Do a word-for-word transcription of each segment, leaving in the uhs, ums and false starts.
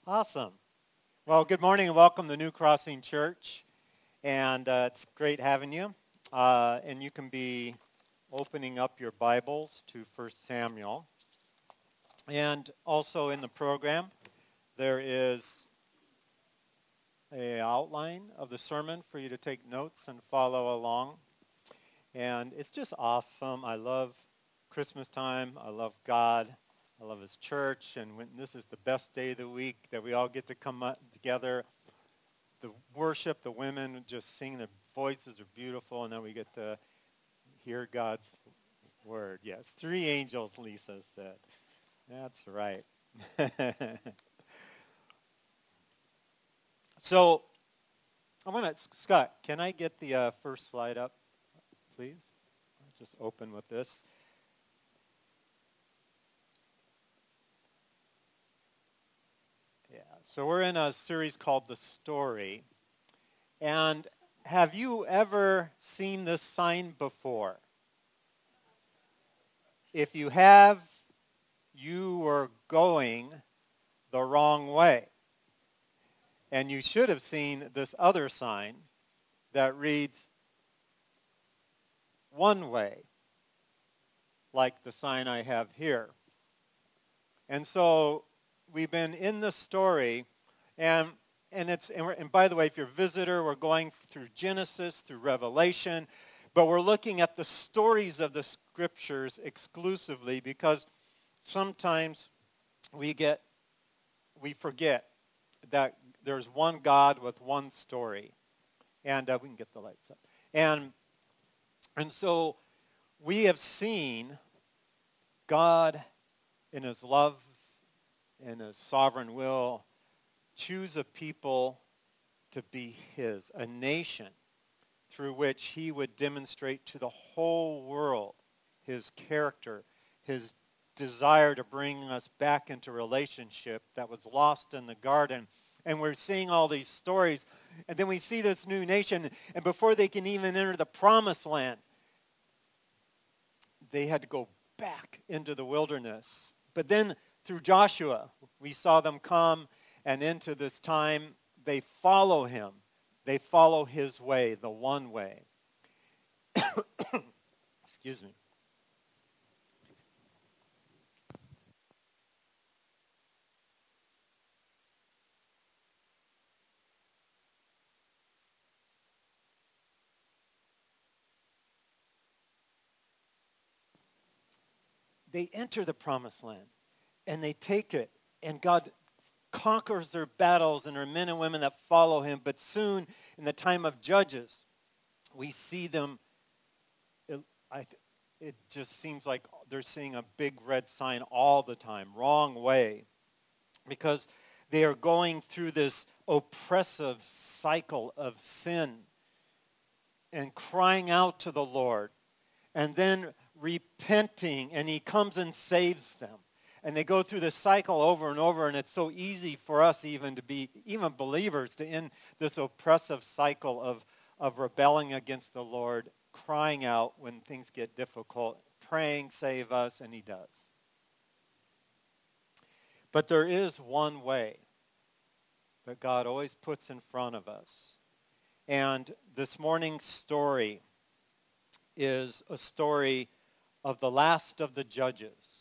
Awesome. Well, good morning and welcome to New Crossing Church. And uh, it's great having you. Uh, and you can be opening up your Bibles to First Samuel. And also in the program, there is an outline of the sermon for you to take notes and follow along. And it's just awesome. I love Christmas time. I love God. I love his church, and when, this is the best day of the week that we all get to come up together. The worship, the women just sing, their voices are beautiful, and then we get to hear God's word. Yes, three angels, Lisa said. That's right. So, I want to, Scott, can I get the uh, first slide up, please? I'll just open with this. Yeah, so we're in a series called The Story. And have you ever seen this sign before? If you have, you were going the wrong way. And you should have seen this other sign that reads, one way, like the sign I have here. And so we've been in the story, and and it's and, and by the way, if you're a visitor, we're going through Genesis, through Revelation, but we're looking at the stories of the scriptures exclusively because sometimes we get we forget that there's one God with one story, and uh, we can get the lights up, and and so we have seen God in his love, in his sovereign will, choose a people to be his, a nation through which he would demonstrate to the whole world his character, his desire to bring us back into relationship that was lost in the garden. And we're seeing all these stories, and then we see this new nation, and before they can even enter the promised land, they had to go back into the wilderness. But then through Joshua, we saw them come, and into this time, they follow him. They follow his way, the one way. Excuse me. They enter the promised land, and they take it, and God conquers their battles, and there are men and women that follow him. But soon, in the time of Judges, we see them, it, I, it just seems like they're seeing a big red sign all the time, wrong way, because they are going through this oppressive cycle of sin and crying out to the Lord, and then repenting, and he comes and saves them. And they go through this cycle over and over, and it's so easy for us even to be, even believers, to end this oppressive cycle of, of rebelling against the Lord, crying out when things get difficult, praying, save us, and he does. But there is one way that God always puts in front of us. And this morning's story is a story of the last of the judges.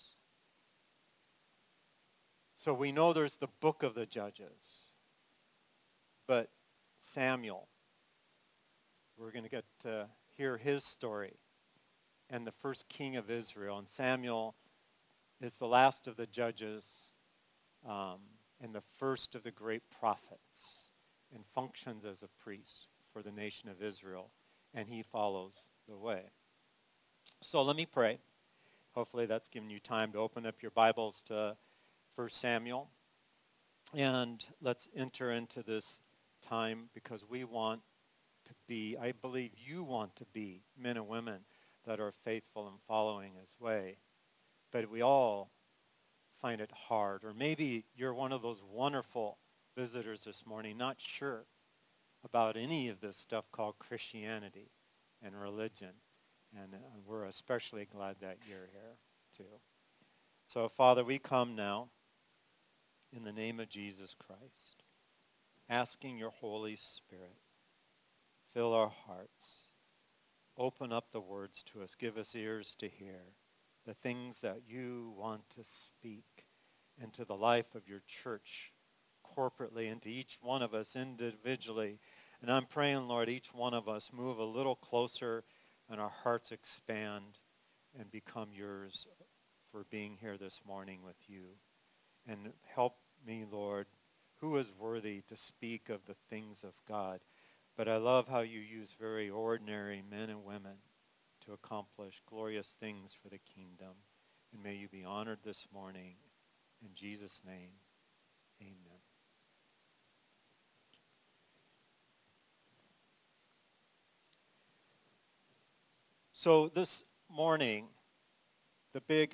So we know there's the book of the Judges, but Samuel, we're going to get to hear his story, and the first king of Israel. And Samuel is the last of the judges um, and the first of the great prophets, and functions as a priest for the nation of Israel, and he follows the way. So let me pray. Hopefully that's given you time to open up your Bibles to First Samuel, and let's enter into this time because we want to be, I believe you want to be men and women that are faithful in following his way, but we all find it hard. Or maybe you're one of those wonderful visitors this morning, not sure about any of this stuff called Christianity and religion, and uh, we're especially glad that you're here too. So Father, we come now in the name of Jesus Christ, asking your Holy Spirit, fill our hearts, open up the words to us, give us ears to hear the things that you want to speak into the life of your church corporately, into each one of us individually. And I'm praying, Lord, each one of us move a little closer and our hearts expand and become yours for being here this morning with you. And help me, Lord, who is worthy to speak of the things of God. But I love how you use very ordinary men and women to accomplish glorious things for the kingdom. And may you be honored this morning. In Jesus' name, amen. So this morning, the big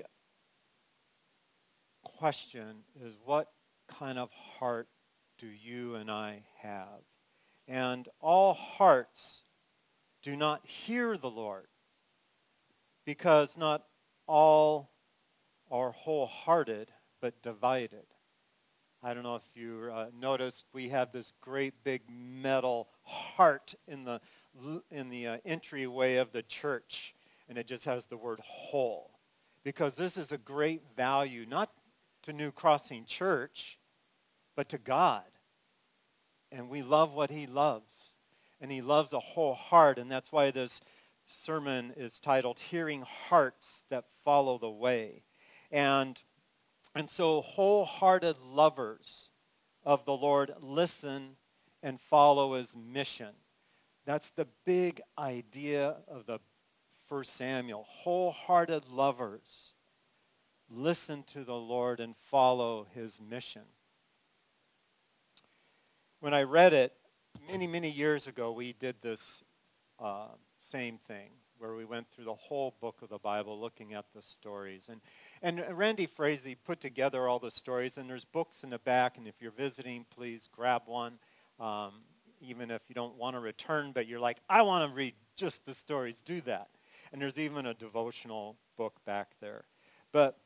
question is, what kind of heart do you and I have? And all hearts do not hear the Lord, because not all are wholehearted, but divided. I don't know if you uh, noticed, we have this great big metal heart in the in the uh, entryway of the church, and it just has the word whole, because this is a great value, not to New Crossing Church, but to God. And we love what he loves, and he loves a whole heart, and that's why this sermon is titled Hearing Hearts That Follow the Way. And And so wholehearted lovers of the Lord listen and follow his mission. That's the big idea of the First Samuel. Wholehearted lovers listen to the Lord and follow his mission. When I read it many, many years ago, we did this uh, same thing, where we went through the whole book of the Bible looking at the stories. And and Randy Frazee put together all the stories, and there's books in the back, and if you're visiting, please grab one, um, even if you don't want to return, but you're like, I want to read just the stories, do that. And there's even a devotional book back there. But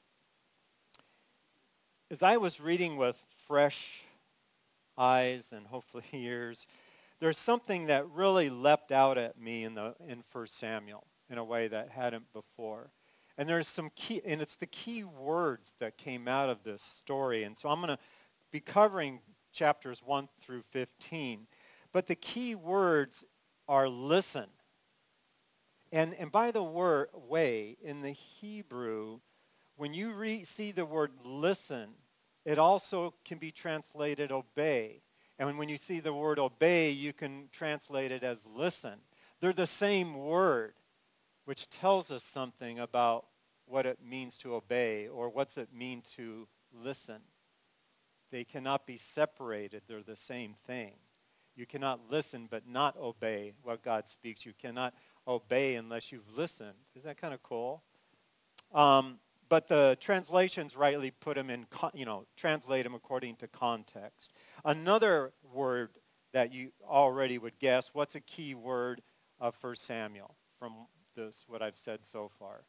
as I was reading with fresh eyes and hopefully ears, there's something that really leapt out at me in the in First Samuel in a way that hadn't before. And there's some key, and it's the key words that came out of this story. And so I'm going to be covering chapters one through fifteen. But the key words are listen. And and by the word, way, in the Hebrew, when you re- see the word listen, it also can be translated obey. And when you see the word obey, you can translate it as listen. They're the same word, which tells us something about what it means to obey, or what's it mean to listen. They cannot be separated. They're the same thing. You cannot listen but not obey what God speaks. You cannot obey unless you've listened. Is that kind of cool? Um, but the translations rightly put them in, you know, translate them according to context. Another word that you already would guess, what's a key word of First Samuel from this, what I've said so far?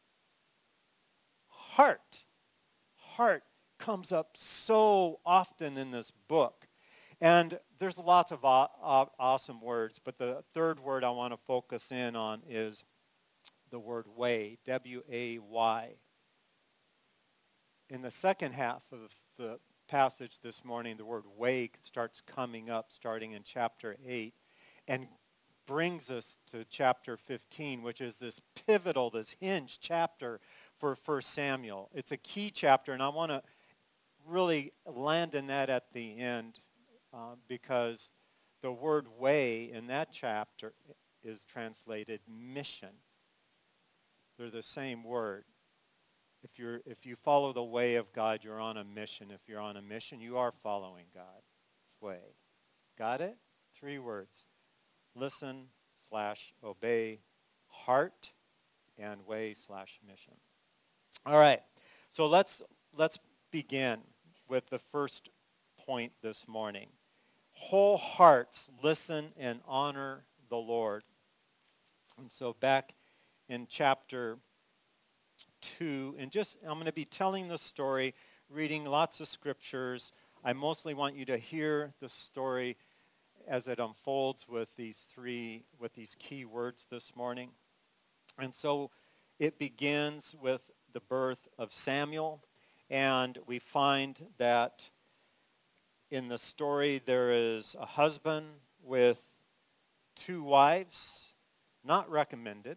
Heart. Heart comes up so often in this book. And there's lots of aw- aw- awesome words, but the third word I want to focus in on is the word way, W A Y. In the second half of the passage this morning, the word way starts coming up starting in chapter eight and brings us to chapter fifteen, which is this pivotal, this hinge chapter for First Samuel. It's a key chapter, and I want to really land in that at the end uh, because the word way in that chapter is translated mission. They're the same word. If you're if you follow the way of God, you're on a mission. If you're on a mission, you are following God's way. Got it? Three words. Listen slash obey, heart, and way slash mission. All right. So let's let's begin with the first point this morning. Whole hearts listen and honor the Lord. And so back in chapter two, and just I'm going to be telling the story, reading lots of scriptures. I mostly want you to hear the story as it unfolds with these three, with these key words this morning. And so it begins with the birth of Samuel, and we find that in the story there is a husband with two wives, not recommended.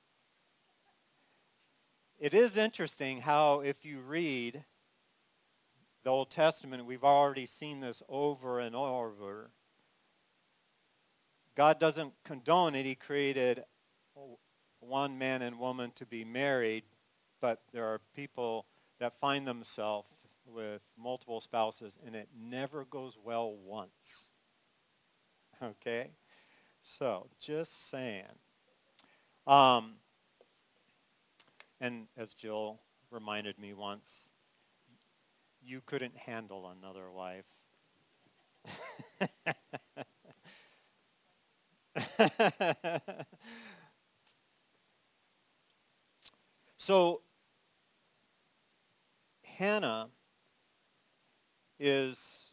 It is interesting how if you read the Old Testament, we've already seen this over and over. God doesn't condone it. He created one man and woman to be married, but there are people that find themselves with multiple spouses, and it never goes well once. Okay? So, just saying. Um, and as Jill reminded me once, you couldn't handle another wife. So, Hannah is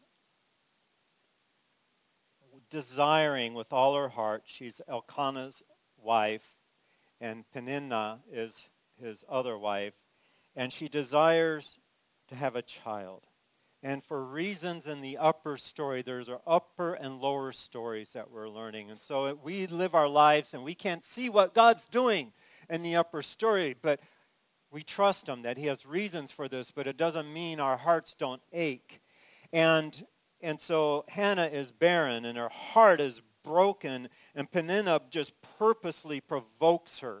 desiring with all her heart. She's Elkanah's wife, and Peninnah is his other wife, and she desires to have a child. And for reasons in the upper story, there's our upper and lower stories that we're learning. And so we live our lives, and we can't see what God's doing in the upper story, but we trust him that he has reasons for this, but it doesn't mean our hearts don't ache. And and so Hannah is barren, and her heart is broken, and Peninnah just purposely provokes her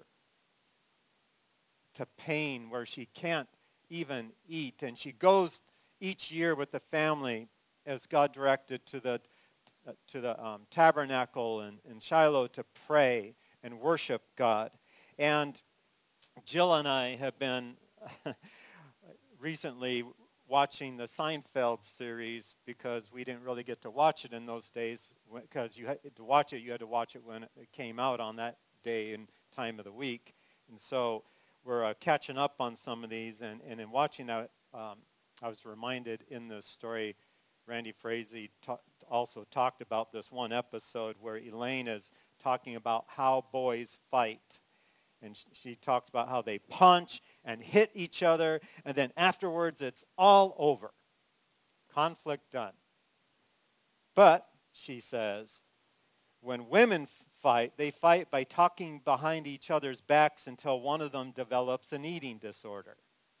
to pain where she can't even eat. And she goes each year with the family, as God directed, to the to the um, tabernacle in, in Shiloh to pray and worship God. And Jill and I have been recently watching the Seinfeld series because we didn't really get to watch it in those days, because you had to watch it, you had to watch it when it came out on that day and time of the week. And so we're uh, catching up on some of these, and, and in watching that, um, I was reminded in the story, Randy Frazee ta- also talked about this one episode where Elaine is talking about how boys fight. And she talks about how they punch and hit each other, and then afterwards it's all over. Conflict done. But, she says, when women fight, they fight by talking behind each other's backs until one of them develops an eating disorder.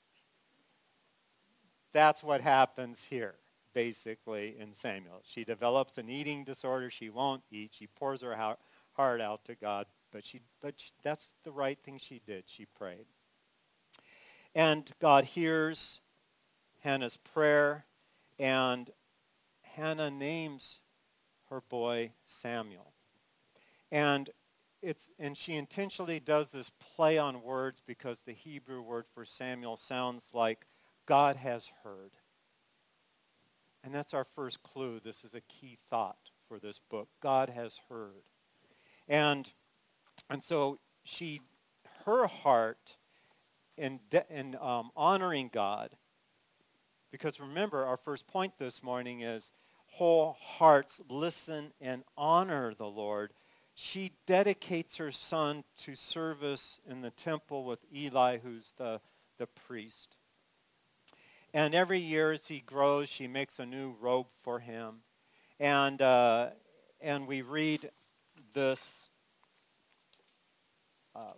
That's what happens here, basically, in Samuel. She develops an eating disorder. She won't eat. She pours her heart out to God. But she, but she, that's the right thing she did. She prayed. And God hears Hannah's prayer, and Hannah names her boy Samuel. And it's and she intentionally does this play on words because the Hebrew word for Samuel sounds like God has heard. And that's our first clue. This is a key thought for this book. God has heard. And And so she, her heart in, de, in um, honoring God, because remember our first point this morning is whole hearts listen and honor the Lord. She dedicates her son to service in the temple with Eli, who's the, the priest. And every year as he grows, she makes a new robe for him. And, uh, and we read this Uh,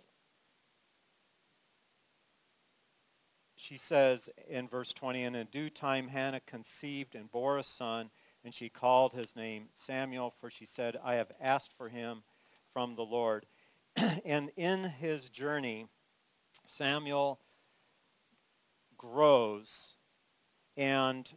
she says in verse twenty, and in due time Hannah conceived and bore a son, and she called his name Samuel, for she said, I have asked for him from the Lord. And in his journey, Samuel grows and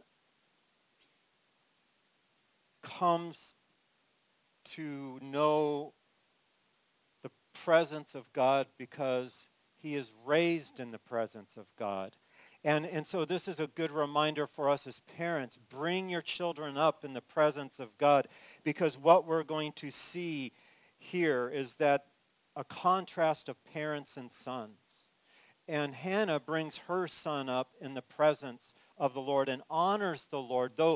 comes to know the presence of God because he is raised in the presence of God. And, and so this is a good reminder for us as parents. Bring your children up in the presence of God, because what we're going to see here is that a contrast of parents and sons. And Hannah brings her son up in the presence of the Lord and honors the Lord, though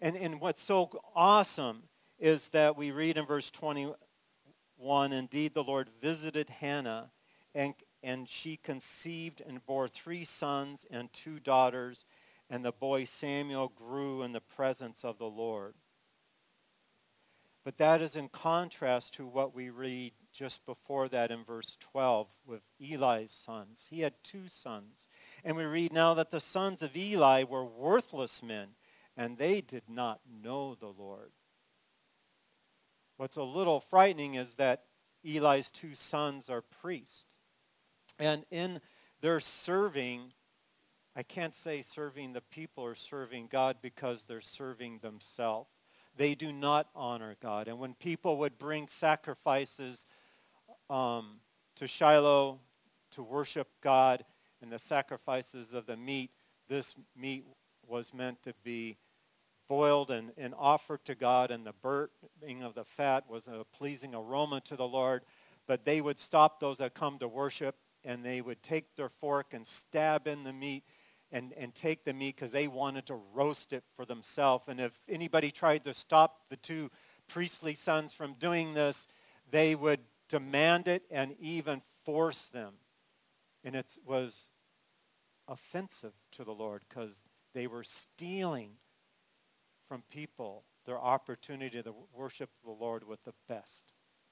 And, and what's so awesome is that we read in verse twenty-one, indeed the Lord visited Hannah, and, and she conceived and bore three sons and two daughters, and the boy Samuel grew in the presence of the Lord. But that is in contrast to what we read just before that in verse twelve with Eli's sons. He had two sons. And we read now that the sons of Eli were worthless men, and they did not know the Lord. What's a little frightening is that Eli's two sons are priests. And in their serving, I can't say serving the people or serving God because they're serving themselves. They do not honor God. And when people would bring sacrifices um, to Shiloh to worship God and the sacrifices of the meat, this meat was meant to be boiled and, and offered to God, and the burning of the fat was a pleasing aroma to the Lord. But they would stop those that come to worship, and they would take their fork and stab in the meat and, and take the meat because they wanted to roast it for themselves. And if anybody tried to stop the two priestly sons from doing this, they would demand it and even force them. And it was offensive to the Lord because they were stealing from people their opportunity to worship the Lord with the best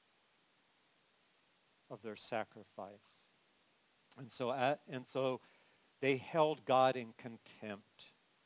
of their sacrifice. And so, at, and so they held God in contempt.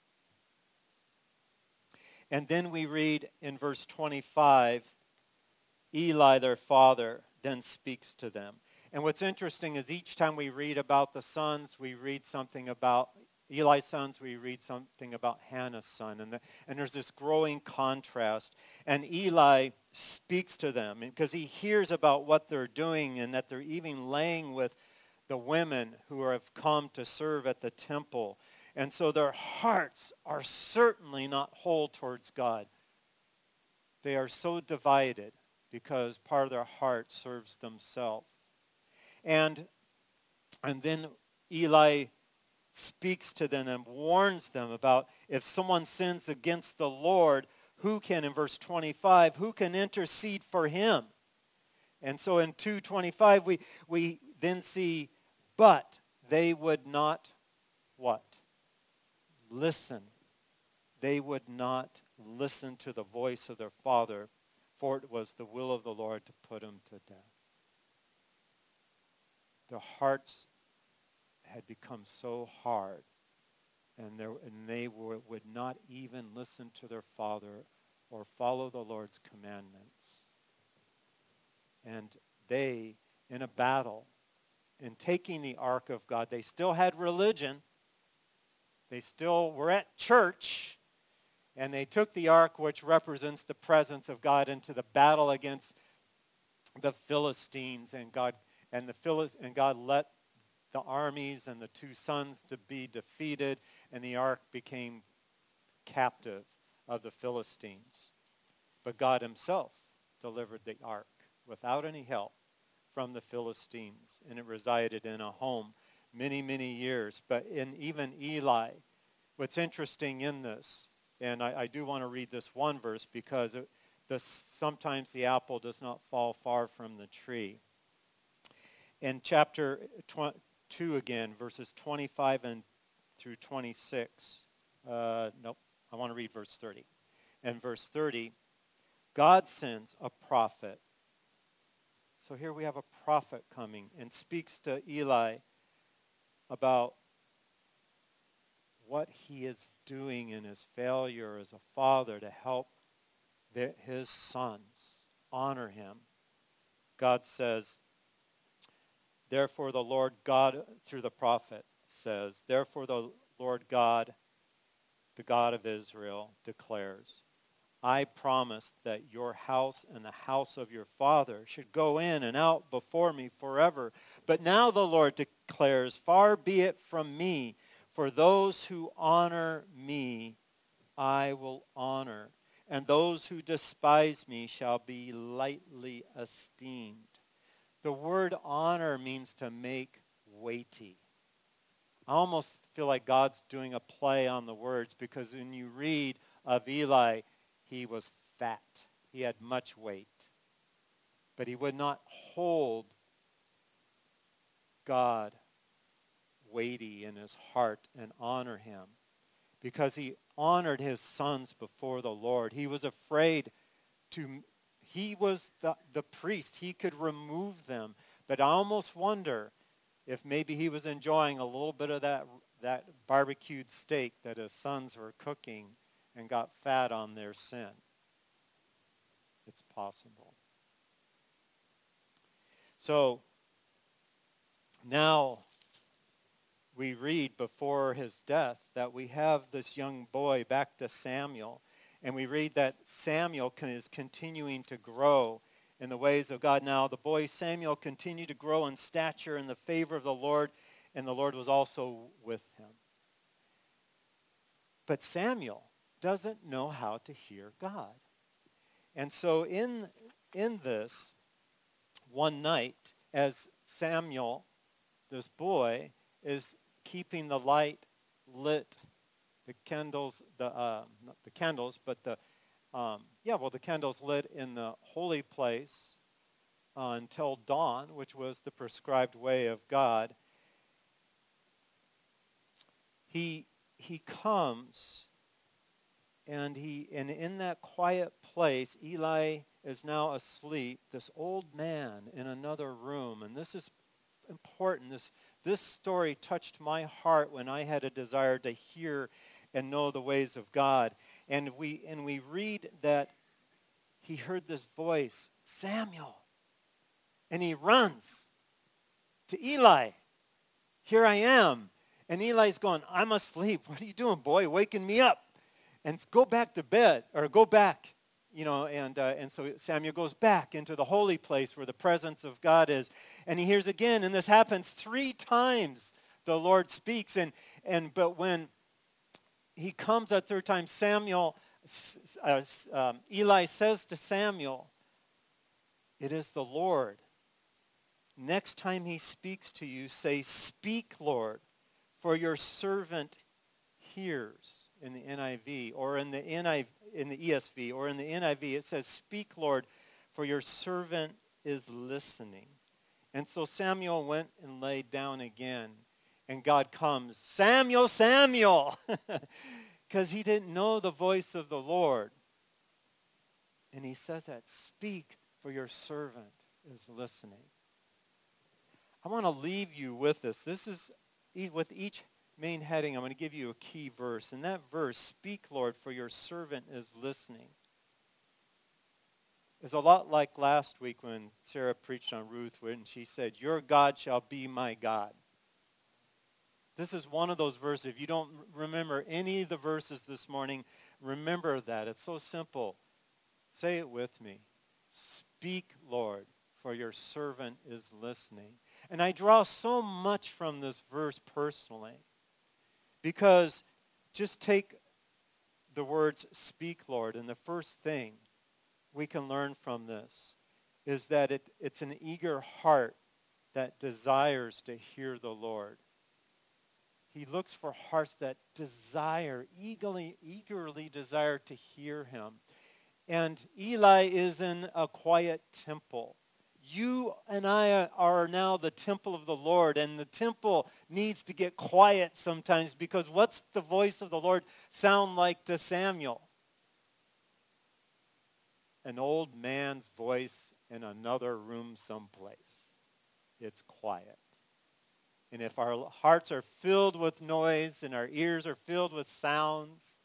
And then we read in verse twenty-five, Eli, their father, then speaks to them. And what's interesting is each time we read about the sons, we read something about Eli's sons, we read something about Hannah's son. And, the, and there's this growing contrast. And Eli speaks to them because he hears about what they're doing and that they're even laying with the women who have come to serve at the temple. And so their hearts are certainly not whole towards God. They are so divided because part of their heart serves themselves. And, and then Eli speaks to them and warns them about if someone sins against the Lord, who can, in verse twenty-five, who can intercede for him? And so in two twenty-five, we, we then see, but they would not, what? Listen. They would not listen to the voice of their father, for it was the will of the Lord to put him to death. Their hearts had become so hard, and, there, and they were, would not even listen to their father or follow the Lord's commandments. And they, in a battle, in taking the ark of God, they still had religion. They still were at church, and they took the ark, which represents the presence of God, into the battle against the Philistines, and God and the Philist, and God let the armies and the two sons to be defeated, and the ark became captive of the Philistines. But God himself delivered the ark without any help from the Philistines, and it resided in a home many, many years. But in even Eli, what's interesting in this, and I, I do want to read this one verse because it, the, sometimes the apple does not fall far from the tree. In chapter two again, verses twenty-five and through twenty-six. Uh, nope, I want to read verse thirty. And verse thirty, God sends a prophet. So here we have a prophet coming and speaks to Eli about what he is doing in his failure as a father to help the, his sons honor him. God says, therefore the Lord God, through the prophet says, therefore the Lord God, the God of Israel, declares, I promised that your house and the house of your father should go in and out before me forever. But now the Lord declares, far be it from me, for those who honor me I will honor, and those who despise me shall be lightly esteemed. The word honor means to make weighty. I almost feel like God's doing a play on the words, because when you read of Eli, he was fat. He had much weight. But he would not hold God weighty in his heart and honor him, because he honored his sons before the Lord. He was afraid to, he was the, the priest. He could remove them. But I almost wonder if maybe he was enjoying a little bit of that, that barbecued steak that his sons were cooking and got fat on their sin. It's possible. So now we read before his death that we have this young boy back to Samuel, and we read that Samuel is continuing to grow in the ways of God. Now the boy Samuel continued to grow in stature in the favor of the Lord, and the Lord was also with him. But Samuel doesn't know how to hear God. And so in, in this, one night, as Samuel, this boy, is keeping the light lit, the candles, the uh, not the candles, but the um, yeah, well, the candles lit in the holy place uh, until dawn, which was the prescribed way of God. He he comes, and he and in that quiet place, Eli is now asleep. This old man in another room, and this is important. This this story touched my heart when I had a desire to hear and know the ways of God. And we and we read that he heard this voice, Samuel, and he runs to Eli. Here I am. And Eli's going, I'm asleep. What are you doing, boy? Waking me up. And go back to bed, or go back. You know, and uh, and so Samuel goes back into the holy place where the presence of God is. And he hears again, and this happens three times. The Lord speaks. And, and but when he comes a third time, Samuel, uh, um, Eli says to Samuel, it is the Lord. Next time he speaks to you, say, speak, Lord, for your servant hears. In the N I V, or in the N I V, in the E S V, or in the N I V, it says, speak, Lord, for your servant is listening. And so Samuel went and laid down again, and God comes, Samuel, Samuel, because he didn't know the voice of the Lord. And he says that, speak, for your servant is listening. I want to leave you with this. This is, with each main heading, I'm going to give you a key verse. And that verse, speak, Lord, for your servant is listening, is a lot like last week when Sarah preached on Ruth, when she said, your God shall be my God. This is one of those verses. If you don't remember any of the verses this morning, remember that. It's so simple. Say it with me. Speak, Lord, for your servant is listening. And I draw so much from this verse personally. Because just take the words, speak, Lord, and the first thing we can learn from this is that it, it's an eager heart that desires to hear the Lord. He looks for hearts that desire, eagerly, eagerly desire to hear him. And Eli is in a quiet temple. You and I are now the temple of the Lord, and the temple needs to get quiet sometimes, because what's the voice of the Lord sound like to Samuel? An old man's voice in another room someplace. It's quiet. And if our hearts are filled with noise and our ears are filled with sounds,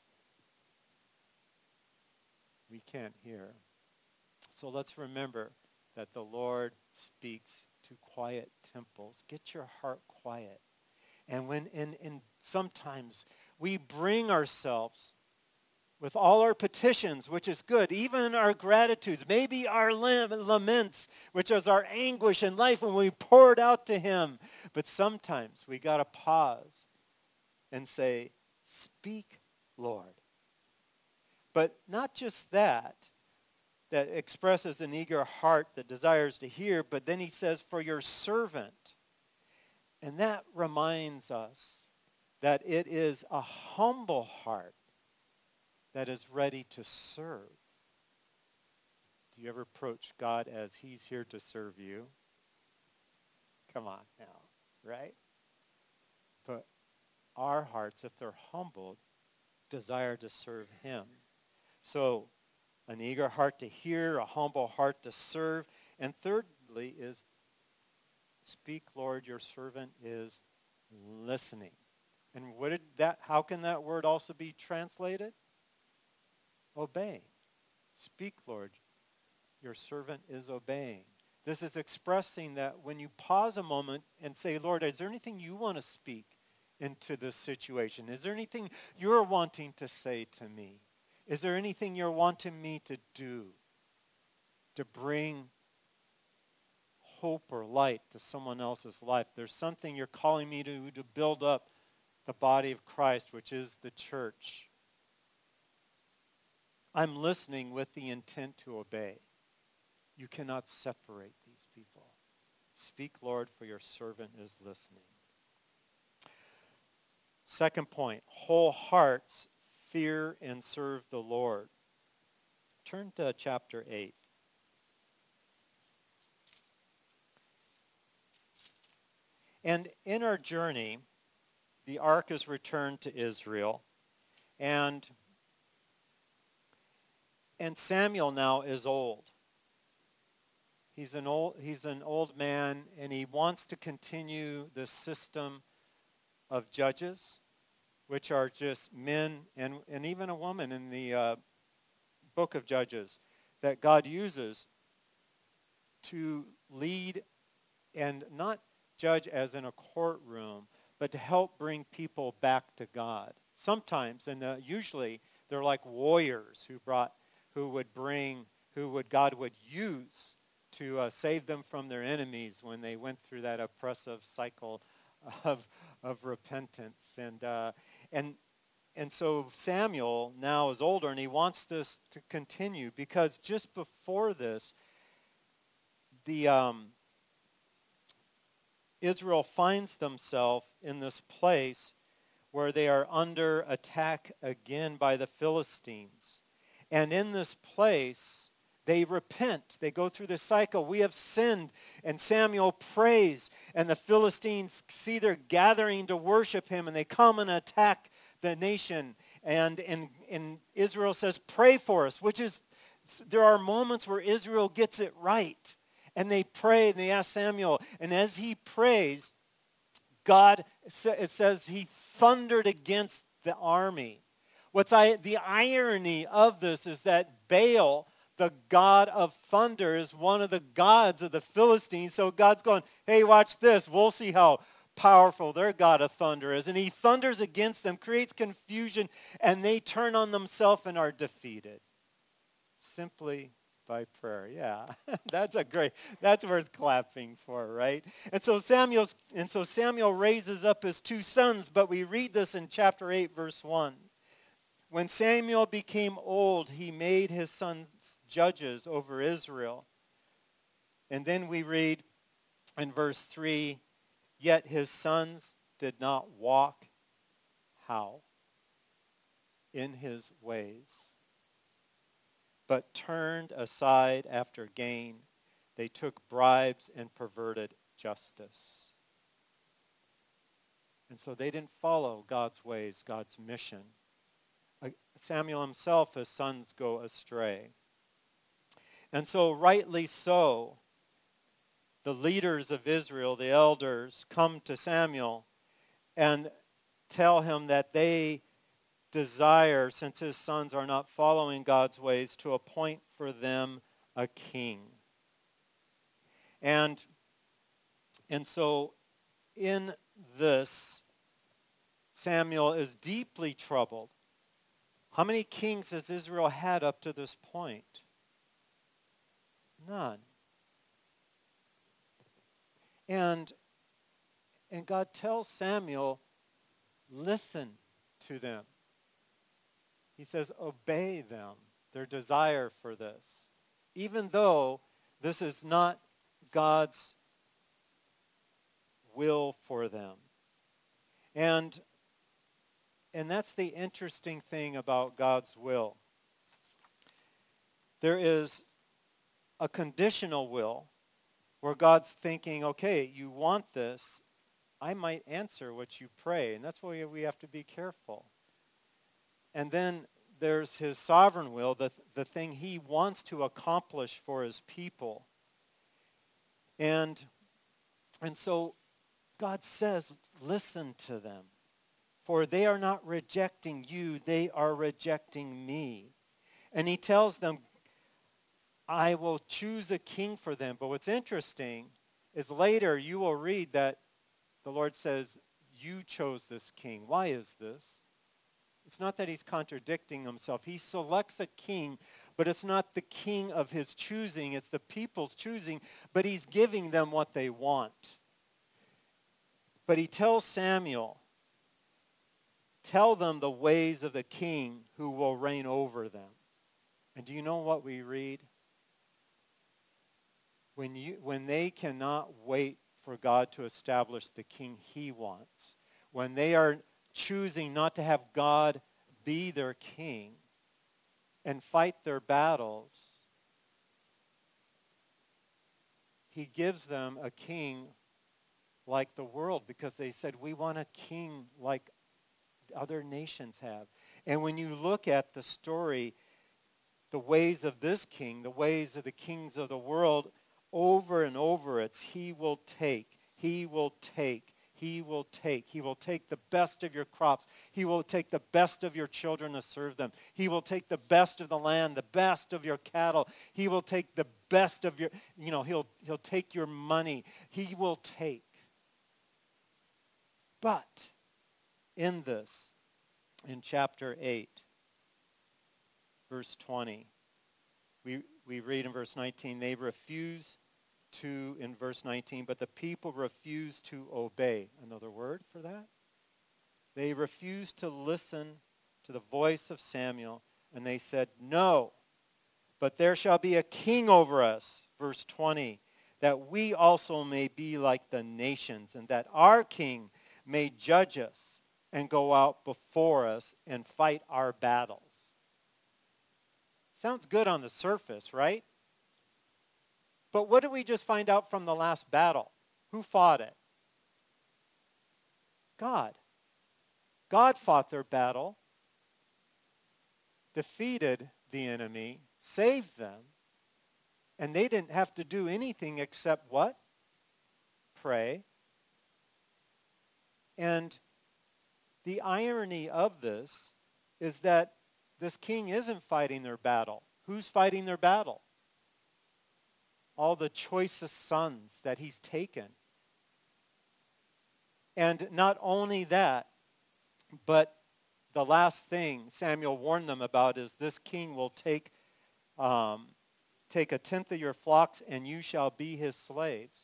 we can't hear. So let's remember that the Lord speaks to quiet temples. Get your heart quiet. And when and, and sometimes we bring ourselves with all our petitions, which is good, even our gratitudes, maybe our laments, which is our anguish in life when we pour it out to him. But sometimes we got to pause and say, speak, Lord. But not just that, that expresses an eager heart that desires to hear, but then he says, for your servant. And that reminds us that it is a humble heart that is ready to serve. Do you ever approach God as he's here to serve you? Come on now, right? But our hearts, if they're humbled, desire to serve him. So an eager heart to hear, a humble heart to serve. And thirdly is, speak, Lord, your servant is listening. And what did that, how can that word also be translated? Obey. Speak, Lord, your servant is obeying. This is expressing that when you pause a moment and say, Lord, is there anything you want to speak into this situation? Is there anything you're wanting to say to me? Is there anything you're wanting me to do to bring hope or light to someone else's life? There's something you're calling me to to build up the body of Christ, which is the church. I'm listening with the intent to obey. You cannot separate these people. Speak, Lord, for your servant is listening. Second point, whole hearts fear and serve the Lord. Turn to chapter eight. And in our journey, the ark is returned to Israel, and and Samuel now is old. He's an old he's an old man, and he wants to continue the system of judges, which are just men and, and even a woman in the uh, book of Judges that God uses to lead and not judge as in a courtroom, but to help bring people back to God. Sometimes, and uh, usually, they're like warriors who brought, who would bring, who would God would use to uh, save them from their enemies when they went through that oppressive cycle of of repentance. And uh, and and so Samuel now is older, and he wants this to continue because just before this, the um, Israel finds themselves in this place where they are under attack again by the Philistines. And in this place, they repent. They go through the cycle. We have sinned. And Samuel prays. And the Philistines see they're gathering to worship him. And they come and attack the nation. And, and, and Israel says, pray for us. Which is, there are moments where Israel gets it right. And they pray and they ask Samuel. And as he prays, God, it says he thundered against the army. What's I, the irony of this is that Baal, the god of thunder, is one of the gods of the Philistines. So God's going, hey, watch this. We'll see how powerful their god of thunder is. And he thunders against them, creates confusion, and they turn on themselves and are defeated. Simply by prayer. Yeah, that's a great, that's worth clapping for, right? And so Samuel's, and so Samuel raises up his two sons, but we read this in chapter eight, verse one. When Samuel became old, he made his sons judges over Israel. And then we read in verse three, yet his sons did not walk, how? In his ways, but turned aside after gain. They took bribes and perverted justice. And so they didn't follow God's ways, God's mission. Samuel himself, his sons go astray. And so rightly so, the leaders of Israel, the elders, come to Samuel and tell him that they desire, since his sons are not following God's ways, to appoint for them a king. And, and so in this, Samuel is deeply troubled. How many kings has Israel had up to this point? None. And, and God tells Samuel, listen to them. He says, obey them, their desire for this, even though this is not God's will for them. And, and that's the interesting thing about God's will. There is a conditional will where God's thinking, okay, you want this, I might answer what you pray. And that's why we have to be careful. And then there's his sovereign will, the, the thing he wants to accomplish for his people. And, and so God says, listen to them. For they are not rejecting you, they are rejecting me. And he tells them, I will choose a king for them. But what's interesting is later you will read that the Lord says, you chose this king. Why is this? It's not that he's contradicting himself. He selects a king, but it's not the king of his choosing. It's the people's choosing, but he's giving them what they want. But he tells Samuel, tell them the ways of the king who will reign over them. And do you know what we read? When you, when they cannot wait for God to establish the king he wants, when they are choosing not to have God be their king and fight their battles, he gives them a king like the world because they said, we want a king like other nations have. And when you look at the story, the ways of this king, the ways of the kings of the world, over and over it's he will take, he will take, he will take. He will take the best of your crops. He will take the best of your children to serve them. He will take the best of the land, the best of your cattle. He will take the best of your, you know, he'll, he'll take your money. He will take. But in this, in chapter eight, verse twenty, we, we read in verse nineteen, they refuse to, in verse nineteen, but the people refuse to obey. Another word for that? They refused to listen to the voice of Samuel, and they said, no, but there shall be a king over us, verse twenty, that we also may be like the nations, and that our king may judge us and go out before us and fight our battles. Sounds good on the surface, right? But what did we just find out from the last battle? Who fought it? God. God fought their battle, defeated the enemy, saved them, and they didn't have to do anything except what? Pray. And the irony of this is that this king isn't fighting their battle. Who's fighting their battle? All the choicest sons that he's taken. And not only that, but the last thing Samuel warned them about is this king will take, um, take a tenth of your flocks and you shall be his slaves.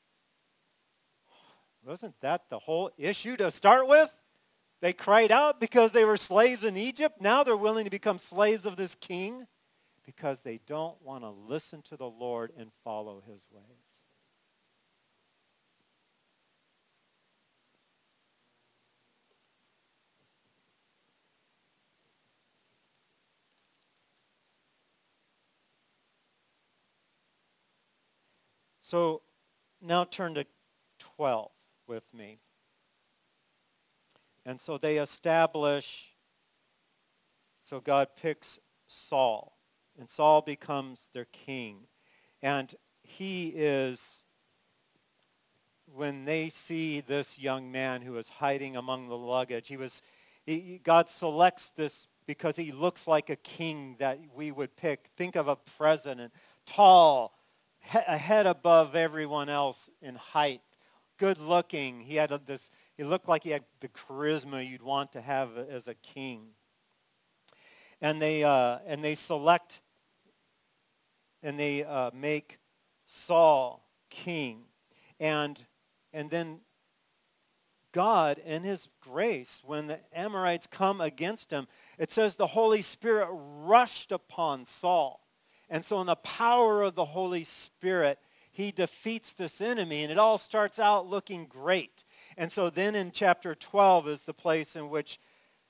Wasn't that the whole issue to start with? They cried out because they were slaves in Egypt. Now they're willing to become slaves of this king because they don't want to listen to the Lord and follow his ways. So now turn to twelve with me. And so they establish, so God picks Saul, and Saul becomes their king. And he is, when they see this young man who is hiding among the luggage, he was, he, God selects this because he looks like a king that we would pick. Think of a president, tall, he, a head above everyone else in height, good looking. He had a, this, he looked like he had the charisma you'd want to have as a king. And they, uh, and they select and they uh, make Saul king. And, and then God, in his grace, when the Amorites come against him, it says the Holy Spirit rushed upon Saul. And so in the power of the Holy Spirit, he defeats this enemy, and it all starts out looking great. And so then in chapter twelve is the place in which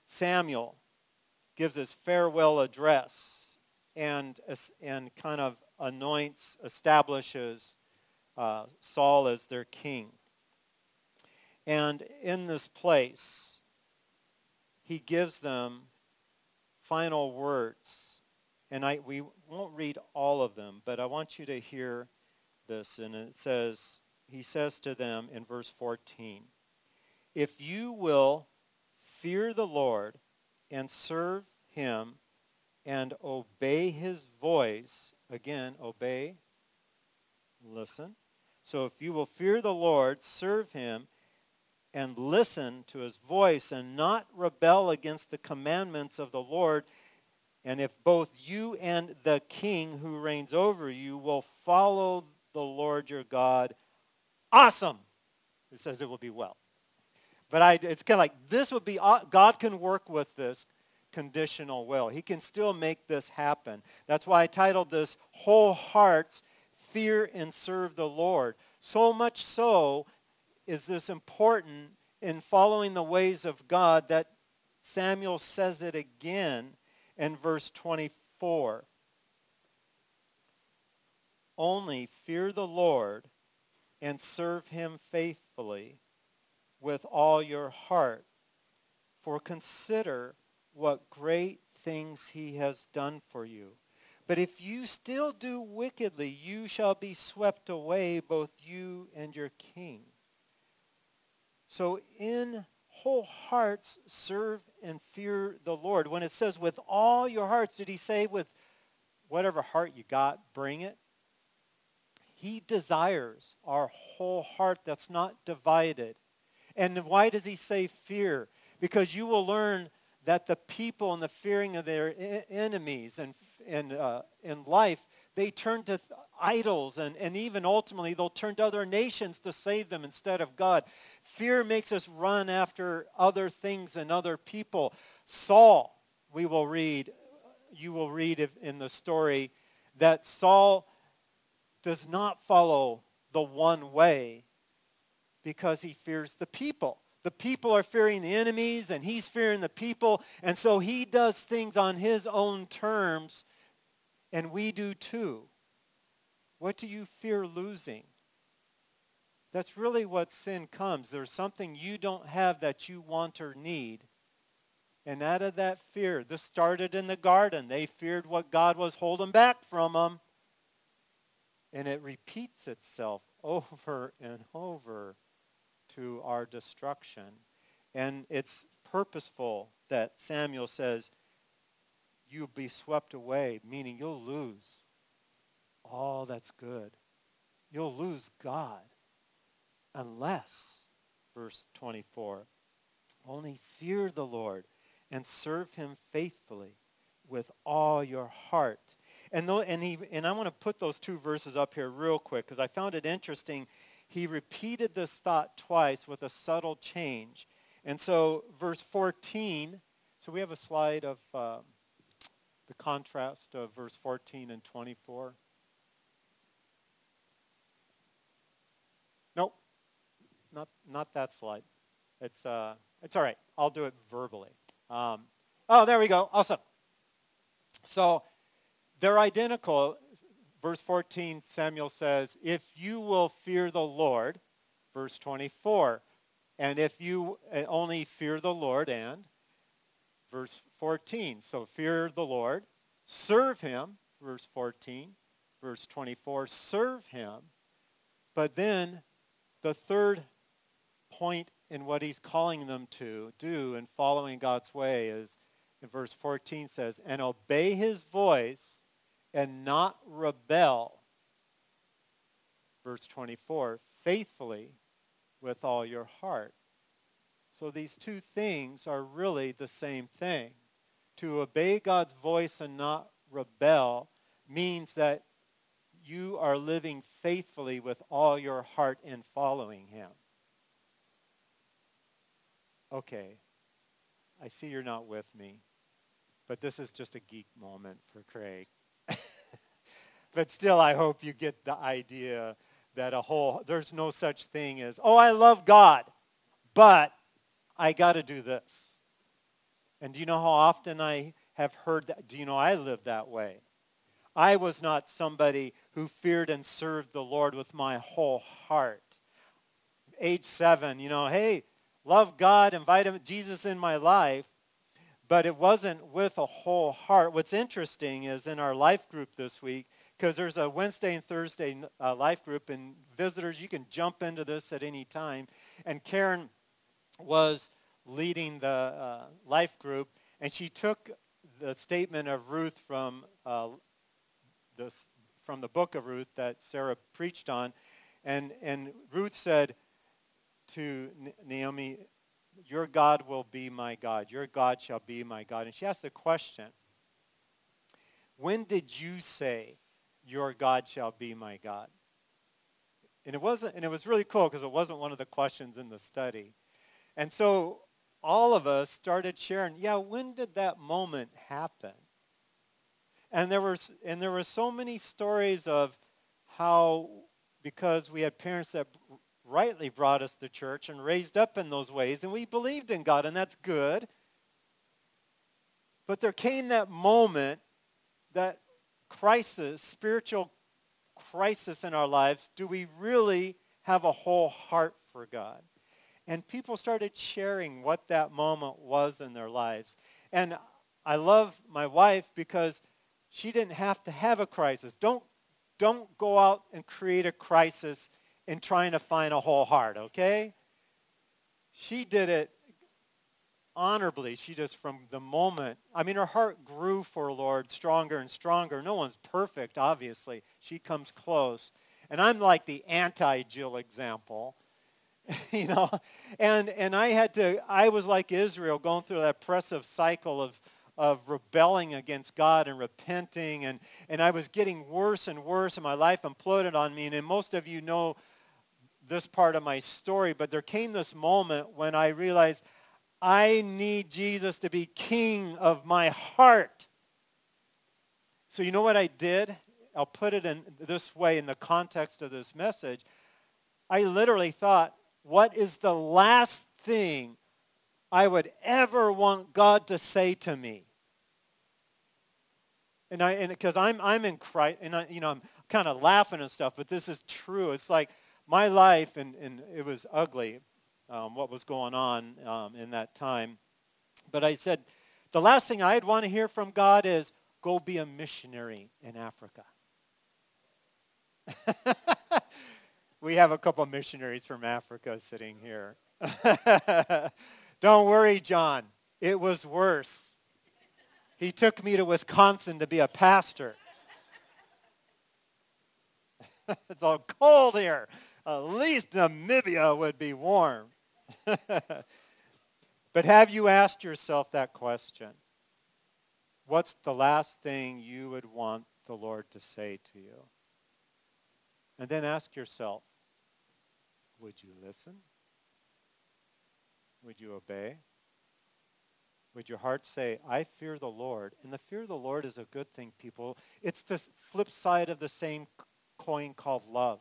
Samuel gives his farewell address and, and kind of anoints, establishes uh, Saul as their king. And in this place, he gives them final words. And I we won't read all of them, but I want you to hear this. And it says, he says to them in verse fourteen, if you will fear the Lord and serve him and obey his voice, again, obey, listen. So if you will fear the Lord, serve him, and listen to his voice and not rebel against the commandments of the Lord, and if both you and the king who reigns over you will follow the Lord your God, awesome. It says it will be well. But I, it's kind of like this would be, God can work with this conditional will. He can still make this happen. That's why I titled this, Whole Hearts, Fear and Serve the Lord. So much so is this important in following the ways of God that Samuel says it again in verse twenty-four. Only fear the Lord and serve him faithfully with all your heart. For consider what great things he has done for you. But if you still do wickedly, you shall be swept away, both you and your king. So in whole hearts serve and fear the Lord. When it says with all your hearts, did he say with whatever heart you got, bring it? He desires our whole heart that's not divided. And why does he say fear? Because you will learn that the people in the fearing of their I- enemies and and uh, in life, they turn to th- idols, and, and even ultimately they'll turn to other nations to save them instead of God. Fear makes us run after other things and other people. Saul, we will read, you will read if, in the story, that Saul does not follow the one way because he fears the people. The people are fearing the enemies, and he's fearing the people, and so he does things on his own terms, and we do too. What do you fear losing? That's really what sin comes. There's something you don't have that you want or need, and out of that fear, this started in the garden. They feared what God was holding back from them, and it repeats itself over and over to our destruction. And it's purposeful that Samuel says, you'll be swept away, meaning you'll lose all that's good. You'll lose God unless, verse twenty-four, only fear the Lord and serve him faithfully with all your heart. And, though, and, he, and I want to put those two verses up here real quick because I found it interesting. He repeated this thought twice with a subtle change. And so verse fourteen, so we have a slide of uh, the contrast of verse fourteen and twenty-four. Nope, not not that slide. It's uh, it's all right. I'll do it verbally. Um, oh, there we go. Awesome. So they're identical. Verse fourteen, Samuel says, if you will fear the Lord, verse twenty-four, and if you only fear the Lord, and verse fourteen, so fear the Lord, serve him, verse fourteen, verse twenty-four, serve him, but then the third point in what he's calling them to do in following God's way is, in verse fourteen says, and obey his voice and not rebel, verse twenty-four, faithfully with all your heart. So these two things are really the same thing. To obey God's voice and not rebel means that you are living faithfully with all your heart in following him. Okay, I see you're not with me, but this is just a geek moment for Craig. But still, I hope you get the idea that a whole, there's no such thing as, oh, I love God, but I got to do this. And do you know how often I have heard that? Do you know I lived that way? I was not somebody who feared and served the Lord with my whole heart. Age seven, you know, hey, love God, invite him, Jesus in my life, but it wasn't with a whole heart. What's interesting is in our life group this week, because there's a Wednesday and Thursday uh, life group, and visitors, you can jump into this at any time. And Karen was leading the uh, life group, and she took the statement of Ruth from uh, this, from the book of Ruth that Sarah preached on, and and Ruth said to Naomi, your God will be my God. Your God shall be my God. And she asked the question, when did you say, your God shall be my God? And it wasn't, and it was really cool because it wasn't one of the questions in the study. And so all of us started sharing, yeah, when did that moment happen? And there was, and there were so many stories of how, because we had parents that rightly brought us to church and raised up in those ways, and we believed in God, and that's good. But there came that moment, that crisis, spiritual crisis in our lives. Do we really have a whole heart for God? And people started sharing what that moment was in their lives. And I love my wife because she didn't have to have a crisis. Don't, don't go out and create a crisis in trying to find a whole heart, okay? She did it honorably. She just, from the moment, I mean, her heart grew for Lord stronger and stronger. No one's perfect, obviously. She comes close. And I'm like the anti-Jill example, you know? And and I had to, I was like Israel going through that oppressive cycle of of rebelling against God and repenting. And, and I was getting worse and worse, and my life imploded on me. And, and most of you know this part of my story, but there came this moment when I realized I need Jesus to be king of my heart. So you know what I did? I'll put it in this way in the context of this message. I literally thought, what is the last thing I would ever want God to say to me? And I, and because I'm, I'm in Christ, and I, you know, I'm kind of laughing and stuff, but this is true. It's like my life, and, and it was ugly, um, what was going on um, in that time. But I said, the last thing I'd want to hear from God is, go be a missionary in Africa. We have a couple missionaries from Africa sitting here. Don't worry, John. It was worse. He took me to Wisconsin to be a pastor. It's all cold here. At least Namibia would be warm. But have you asked yourself that question? What's the last thing you would want the Lord to say to you? And then ask yourself, would you listen? Would you obey? Would your heart say, I fear the Lord? And the fear of the Lord is a good thing, people. It's the flip side of the same coin called love.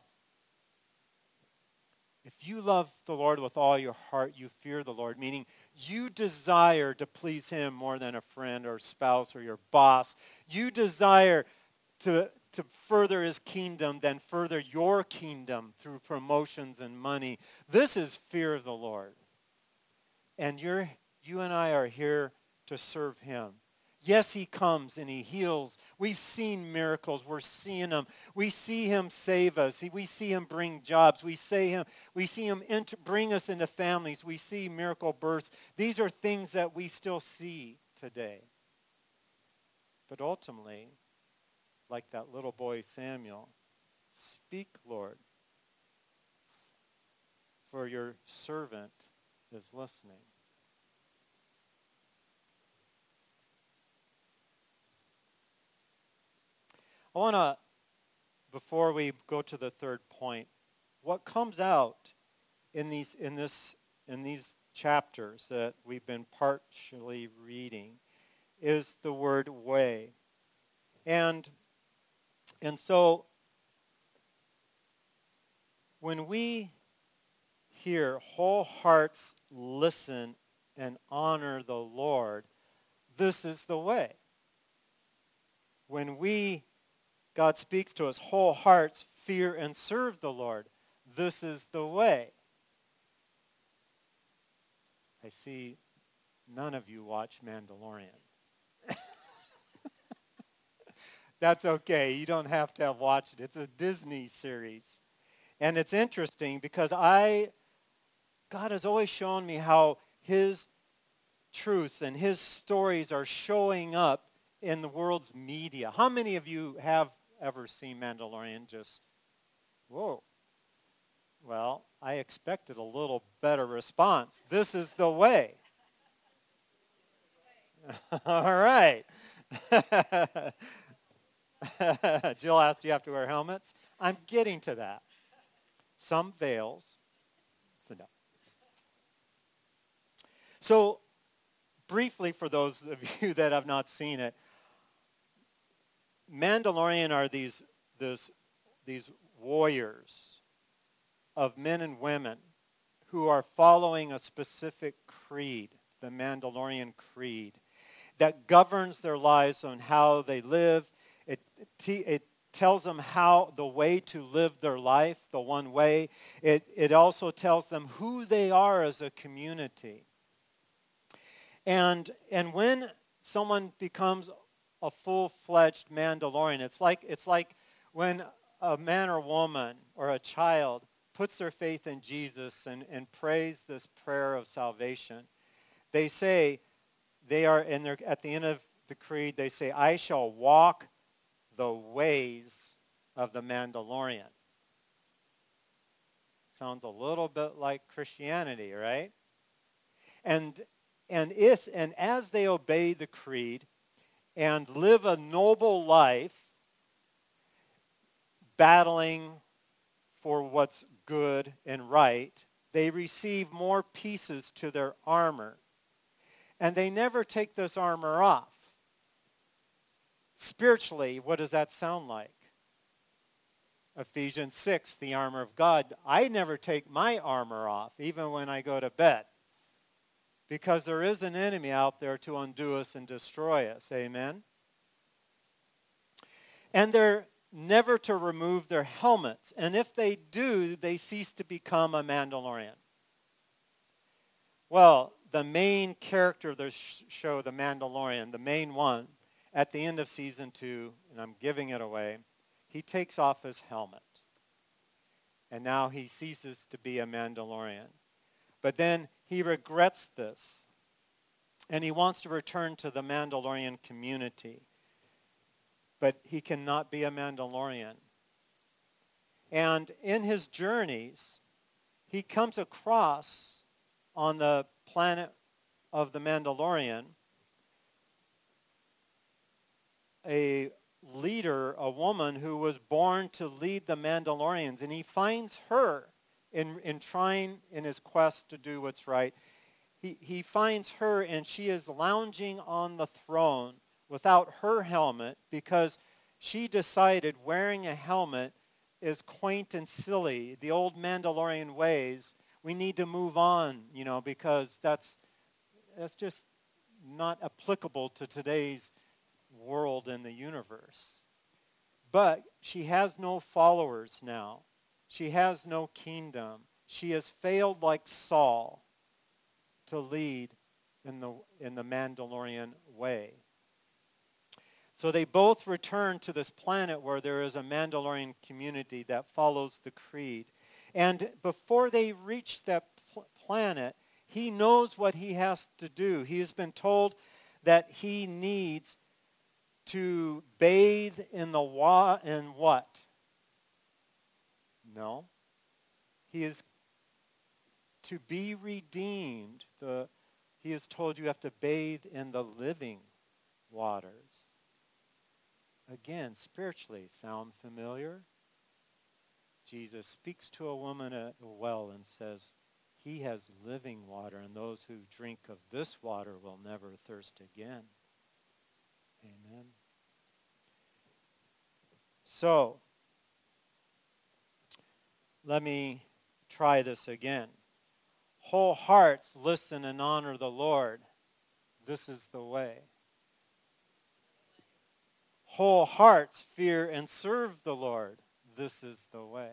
If you love the Lord with all your heart, you fear the Lord, meaning you desire to please him more than a friend or spouse or your boss. You desire to, to further his kingdom than further your kingdom through promotions and money. This is fear of the Lord. And you're You and I are here to serve him. Yes, he comes and he heals. We've seen miracles. We're seeing him. We see him save us. We see him bring jobs. We see him, we see him enter, bring us into families. We see miracle births. These are things that we still see today. But ultimately, like that little boy Samuel, speak, Lord, for your servant is listening. I want to, before we go to the third point, what comes out in these in this in these chapters that we've been partially reading is the word way. And and so when we hear whole hearts listen and honor the Lord, this is the way. When we, God speaks to us, whole hearts, fear and serve the Lord. This is the way. I see none of you watch Mandalorian. That's okay. You don't have to have watched it. It's a Disney series. And it's interesting because I, God has always shown me how his truths and his stories are showing up in the world's media. How many of you have ever seen Mandalorian? Just, whoa. Well, I expected a little better response. This is the way. All right. Jill asked, do you have to wear helmets? I'm getting to that. Some veils. So no. So briefly, for those of you that have not seen it, Mandalorian are these, this, these warriors of men and women who are following a specific creed, the Mandalorian creed, that governs their lives on how they live. It, it, it tells them how the way to live their life, the one way. It, it also tells them who they are as a community. And, and when someone becomes a full-fledged Mandalorian, it's like, it's like when a man or woman or a child puts their faith in Jesus and, and prays this prayer of salvation. They say, they are, and they're at the end of the creed, they say, I shall walk the ways of the Mandalorian. Sounds a little bit like Christianity, right? And and if and as they obey the creed and live a noble life, battling for what's good and right, they receive more pieces to their armor. And they never take this armor off. Spiritually, what does that sound like? Ephesians six, the armor of God. I never take my armor off, even when I go to bed. Because there is an enemy out there to undo us and destroy us. Amen? And they're never to remove their helmets. And if they do, they cease to become a Mandalorian. Well, the main character of the show, The Mandalorian, the main one, at the end of season two, and I'm giving it away, he takes off his helmet. And now he ceases to be a Mandalorian. But then he regrets this. And he wants to return to the Mandalorian community. But he cannot be a Mandalorian. And in his journeys, he comes across on the planet of the Mandalorian a leader, a woman who was born to lead the Mandalorians. And he finds her in, in trying in his quest to do what's right. He, he finds her and she is lounging on the throne without her helmet because she decided wearing a helmet is quaint and silly. The old Mandalorian ways, we need to move on, you know, because that's that's just not applicable to today's world and the universe. But she has no followers now. She has no kingdom. She has failed like Saul to lead in the in the Mandalorian way. So they both return to this planet where there is a Mandalorian community that follows the creed. And before they reach that pl- planet, he knows what he has to do. He has been told that he needs to bathe in the wa- in what? No. He is to be redeemed. The, he is told you have to bathe in the living waters. Again, spiritually, sound familiar? Jesus speaks to a woman at a well and says, he has living water, and those who drink of this water will never thirst again. Amen. So, let me try this again. Whole hearts listen and honor the Lord. This is the way. whole hearts fear and serve the Lord. This is the way.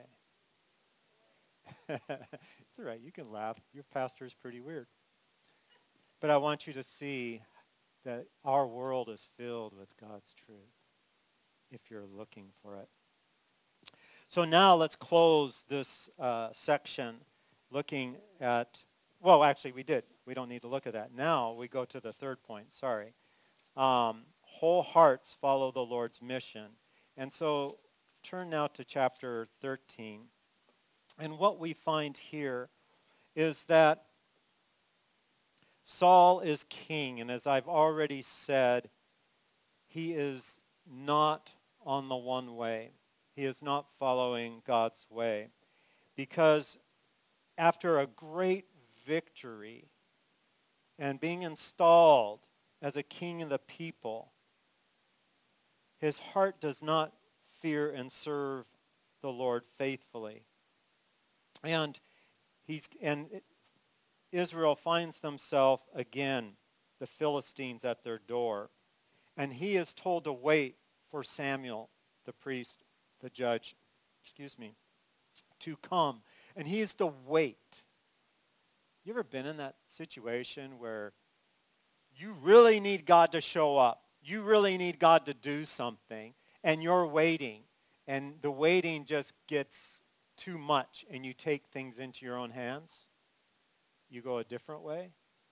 It's all right. You can laugh. Your pastor is pretty weird. But I want you to see that our world is filled with God's truth if you're looking for it. So now let's close this uh, section looking at, well, actually we did. We don't need to look at that. Now we go to the third point. Sorry. Um, whole hearts follow the Lord's mission. And so turn now to chapter thirteen. And what we find here is that Saul is king, and as I've already said, he is not on the one way. He is not following God's way. Because after a great victory and being installed as a king of the people, his heart does not fear and serve the Lord faithfully. And he's and Israel finds themselves again, the Philistines at their door. And he is told to wait for Samuel, the priest, the judge, excuse me, to come. And he is to wait. You ever been in that situation where you really need God to show up? You really need God to do something, and you're waiting, and the waiting just gets too much, and you take things into your own hands? You go a different way?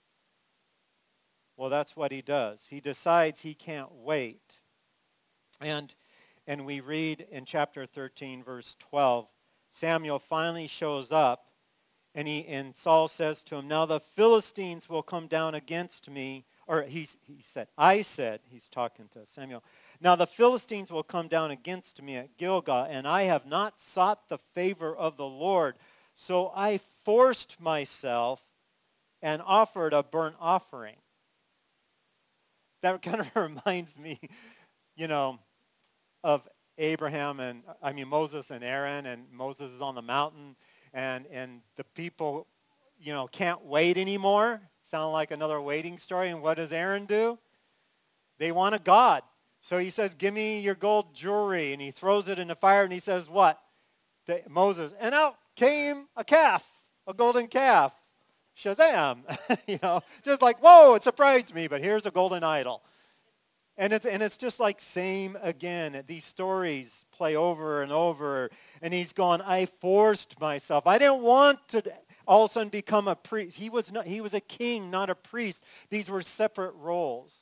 Well, that's what he does. He decides he can't wait. And and we read in chapter thirteen, verse twelve, Samuel finally shows up, and he and Saul says to him, now the Philistines will come down against me. Or he, he said, I said, he's talking to Samuel, now the Philistines will come down against me at Gilgal, and I have not sought the favor of the Lord. So I forced myself and offered a burnt offering. That kind of reminds me, you know, of Abraham and, I mean, Moses and Aaron, and Moses is on the mountain, and, and the people, you know, can't wait anymore. Sound like another waiting story. And what does Aaron do? They want a god. So he says, give me your gold jewelry. And he throws it in the fire, and he says, what? To Moses. And out came a calf, a golden calf. Shazam. You know, just like, whoa, it surprised me, but here's a golden idol. And it's, and it's just like same again. These stories play over and over. And he's gone, I forced myself. I didn't want to all of a sudden become a priest. He was not, he was a king, not a priest. These were separate roles.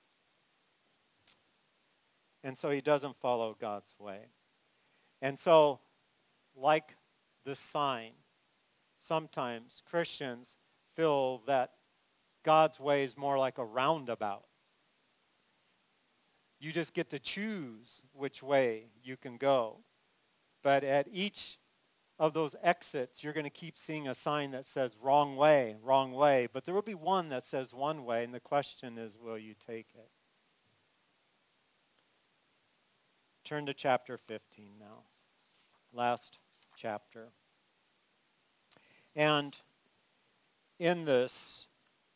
And so he doesn't follow God's way. And so, like the sign, sometimes Christians feel that God's way is more like a roundabout. You just get to choose which way you can go. But at each of those exits, you're going to keep seeing a sign that says wrong way, wrong way. But there will be one that says one way, and the question is, will you take it? Turn to chapter fifteen now. Last chapter. And in this,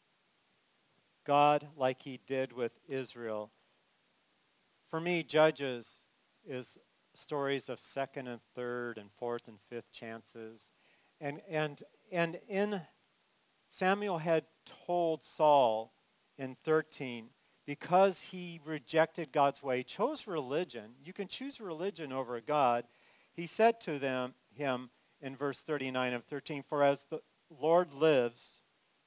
God, like he did with Israel, for me, Judges is stories of second and third and fourth and fifth chances. And and and in Samuel had told Saul in thirteen, because he rejected God's way, chose religion. You can choose religion over God. He said to them, him in verse thirty-nine of thirteen, for as the Lord lives,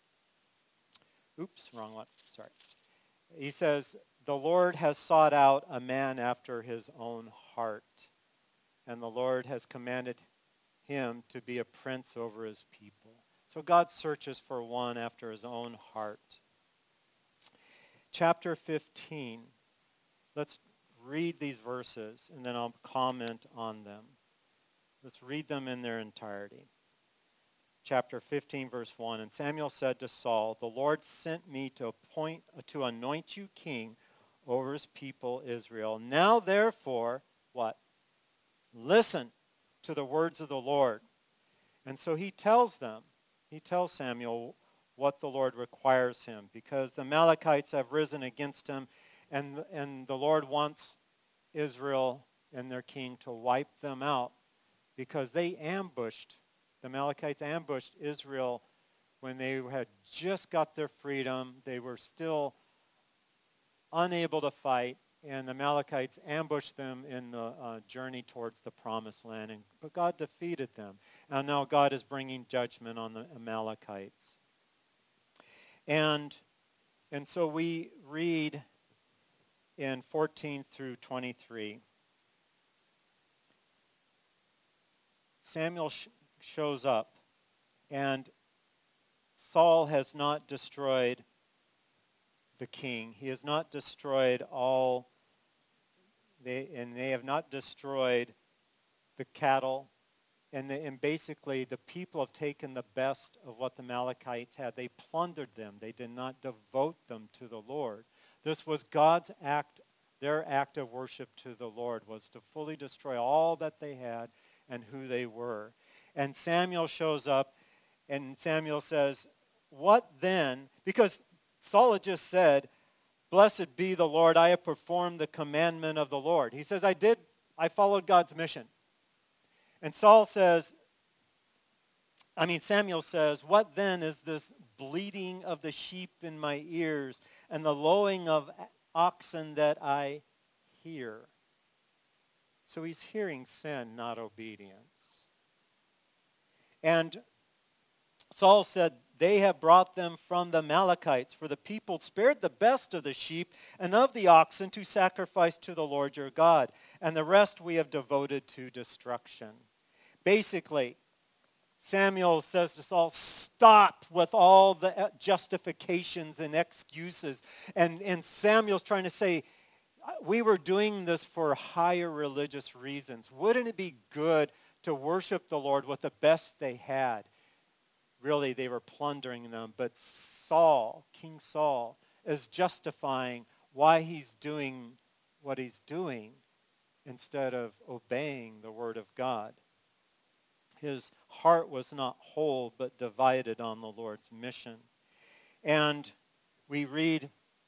oops, wrong one, sorry. He says, the Lord has sought out a man after his own heart, and the Lord has commanded him to be a prince over his people. So God searches for one after his own heart. Chapter fifteen. Let's read these verses, and then I'll comment on them. Let's read them in their entirety. Chapter fifteen, verse one. And Samuel said to Saul, the Lord sent me to appoint, to anoint you king over his people Israel. Now therefore, what? Listen to the words of the Lord. And so he tells them, he tells Samuel what the Lord requires him, because the Amalekites have risen against him, and, and the Lord wants Israel and their king to wipe them out because they ambushed, the Amalekites ambushed Israel when they had just got their freedom. They were still unable to fight, and the Amalekites ambushed them in the uh, journey towards the promised land. And, but God defeated them. And now God is bringing judgment on the Amalekites. And, and so we read in fourteen through twenty-three, Samuel sh- shows up, and Saul has not destroyed the king. He has not destroyed all, they, and they have not destroyed the cattle. And, the, and basically the people have taken the best of what the Amalekites had. They plundered them. They did not devote them to the Lord. This was God's act, their act of worship to the Lord, was to fully destroy all that they had and who they were. And Samuel shows up, and Samuel says, what then? Because Saul had just said, blessed be the Lord, I have performed the commandment of the Lord. He says, I did, I followed God's mission. And Saul says, I mean, Samuel says, what then is this bleating of the sheep in my ears and the lowing of oxen that I hear? So he's hearing sin, not obedience. And Saul said, they have brought them from the Amalekites, for the people spared the best of the sheep and of the oxen to sacrifice to the Lord your God, and the rest we have devoted to destruction. Basically, Samuel says to Saul, stop with all the justifications and excuses. And, and Samuel's trying to say, we were doing this for higher religious reasons. Wouldn't it be good to worship the Lord with the best they had? Really, they were plundering them. But Saul, King Saul, is justifying why he's doing what he's doing instead of obeying the word of God. His heart was not whole, but divided on the Lord's mission. And we read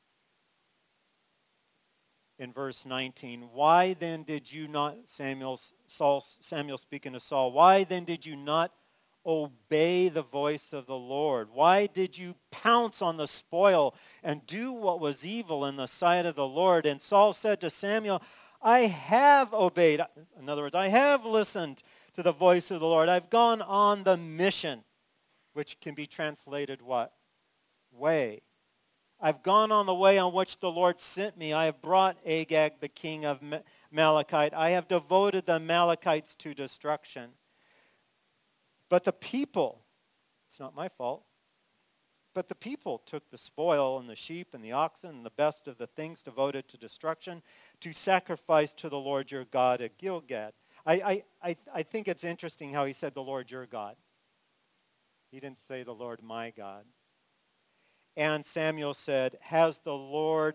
in verse nineteen, why then did you not, Samuel, Saul, Samuel speaking to Saul, why then did you not obey the voice of the Lord? Why did you pounce on the spoil and do what was evil in the sight of the Lord? And Saul said to Samuel, I have obeyed. In other words, I have listened to the voice of the Lord. I've gone on the mission, which can be translated what? Way. I've gone on the way on which the Lord sent me. I have brought Agag, the king of Amalekite. I have devoted the Amalekites to destruction. But the people, it's not my fault, but the people took the spoil and the sheep and the oxen and the best of the things devoted to destruction to sacrifice to the Lord your God at Gilgal. I, I, I think it's interesting how he said the Lord your God. He didn't say the Lord my God. And Samuel said, has the Lord,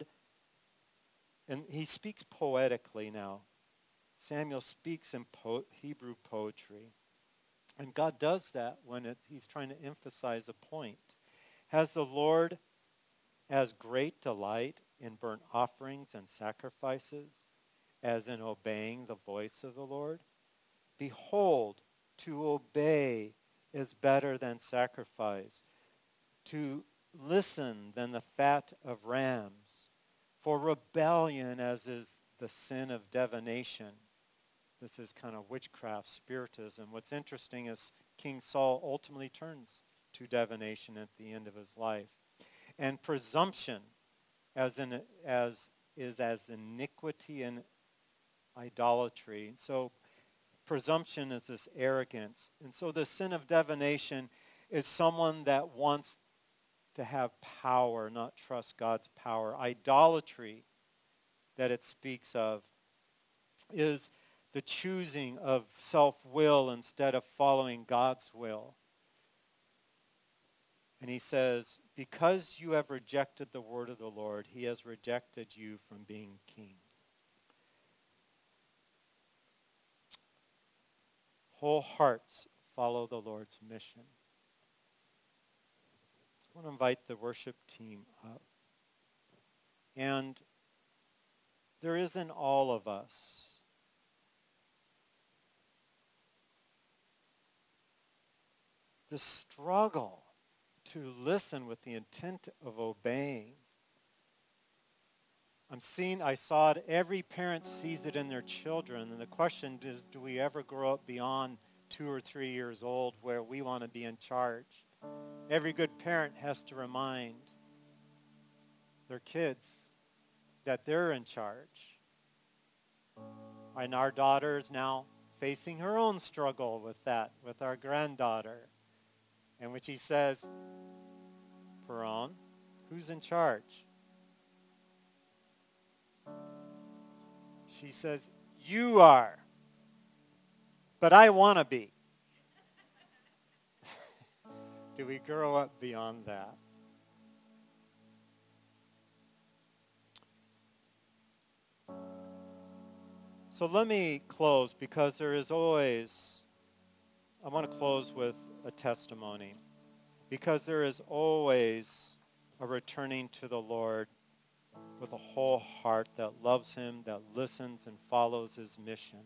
and he speaks poetically now. Samuel speaks in po- Hebrew poetry. And God does that when it, he's trying to emphasize a point. Has the Lord as great delight in burnt offerings and sacrifices as in obeying the voice of the Lord? Behold, to obey is better than sacrifice, to listen than the fat of rams, for rebellion as is the sin of divination. This is kind of witchcraft, spiritism. What's interesting is King Saul ultimately turns to divination at the end of his life. And presumption as in, as is as iniquity and idolatry. So presumption is this arrogance. And so the sin of divination is someone that wants to have power, not trust God's power. Idolatry that it speaks of is the choosing of self-will instead of following God's will. And he says, because you have rejected the word of the Lord, he has rejected you from being king. Whole hearts follow the Lord's mission. I want to invite the worship team up. And there is in all of us. The struggle to listen with the intent of obeying. I'm seeing, I saw it, every parent sees it in their children. And the question is, do we ever grow up beyond two or three years old where we want to be in charge? Every good parent has to remind their kids that they're in charge. And our daughter is now facing her own struggle with that, with our granddaughter. And when she says, Peron, who's in charge? She says, you are. But I want to be. Do we grow up beyond that? So let me close, because there is always, I want to close with a testimony, because there is always a returning to the Lord with a whole heart that loves him, that listens and follows his mission.